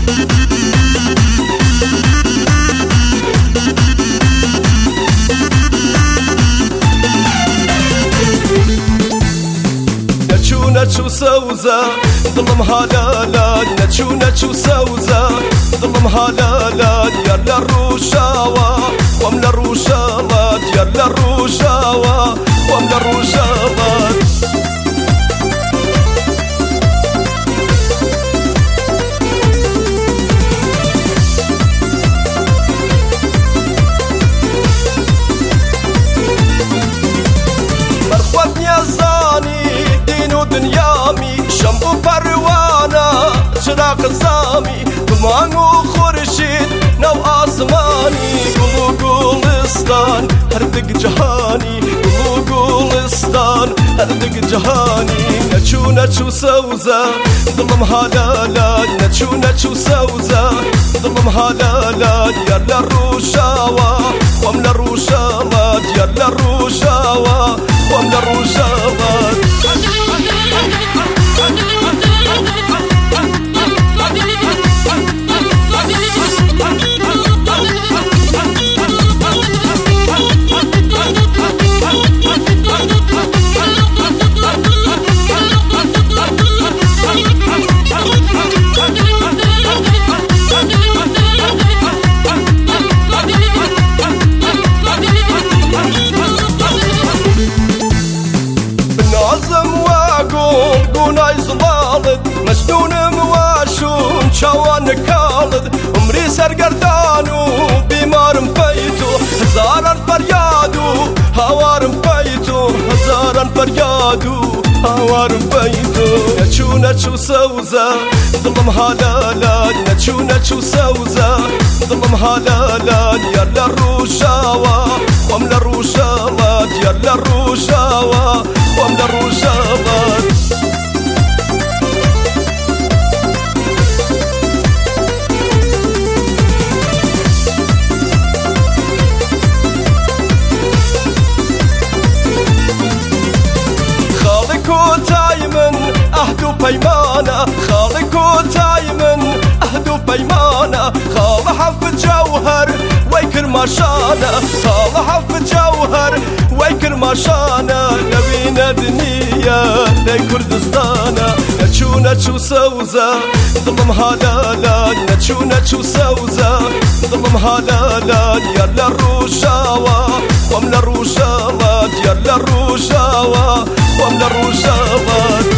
نچو سوزا ظلم هلالات نچو سوزا ظلم هلالات يلا الروشاوة ومن الروشاوات يلا الروشاوة ومن الروشاوات مرخوت نيازاني دين دنيامي شمبو پروانه چراغ سامی دمانو خورشید نو آسمانی گلو گلستان هر دگ جهانی گلو گلستان هر دگ جهانی نچو سوزا ظلم هلالات نچو سوزا ظلم هلالات يلا الروشاوة ومن الروشاوات يلا الروشاوة ومن الروشاوات مجنون مواشون چوان کالد عمری سرگردانو بیمارم پیتو هزاران فریادو هوارم پیتو هزاران فریادو هوارم پیتو نچو سوزا ظلم هلالات نچو سوزا ظلم هلالات يلا الروشاوة ومن الروشاوات يلا الروشاوة ومن الروشاوات تايمن أهدو بيمانة خالق تايمن أهدو بيمانة خال حف جوهر ويكر ماشانا خال حف جوهر ويكر ماشانا نبينا دنيا لي كردستانا نچو سوزا ظلم هلالات نچو سوزا ظلم هلالات يلا الروشاوة ومن الروشاوات يلا الروشاوة ومن الروشاوات